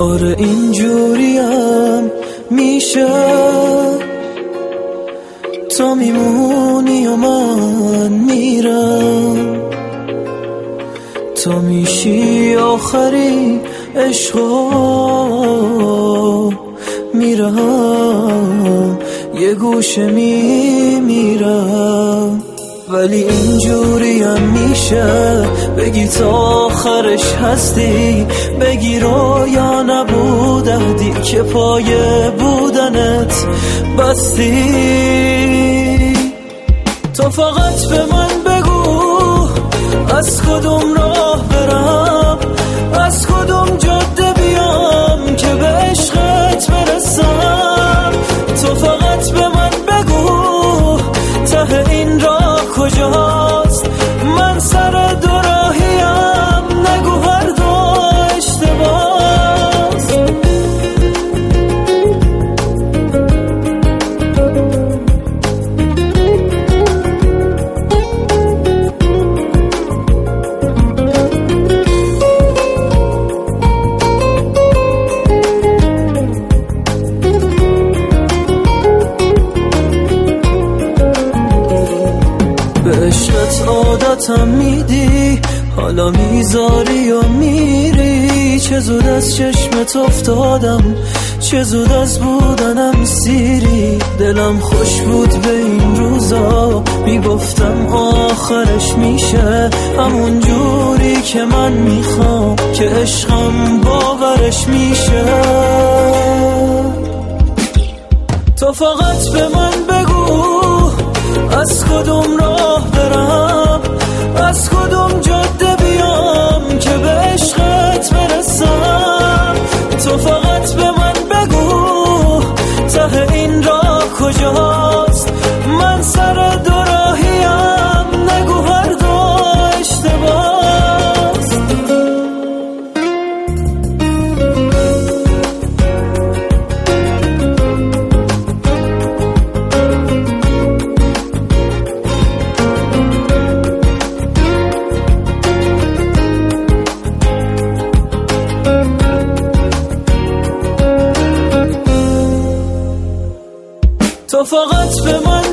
آره اینجوریم میشه، تو میمونی و من میرم، تو میشی آخری عشقا، میرم یه گوشه میمیرم. ولی اینجوریم میشه، بگی تا آخرش هستی، بگی رویا نبود عهدی که پای بودنت بستی. تو فقط به من بگو از کدوم راه برم، از کدوم جاده بیام که به عشقت برسم. تو فقط به من بگو ته این راه کجاست، من سر دوراهیم، نگو هر دو اشتباست. به عشقت عادتم میدی، حالا میذاری و میری. چه زود از چشمت افتادم، چه زود از بودنم سیری. دلم خوش بود به این روزا، میگفتم آخرش میشه همون جوری که من میخوام، که عشقم باورش میشه. تو فقط به من بگو از کدوم راه برم، از کدوم جاده بیام که به عشقت برسم. تو فقط به من بگو ته این راه کجاست، من سر دوراهیم، نگو هر دو اشتباست. تو فقط به من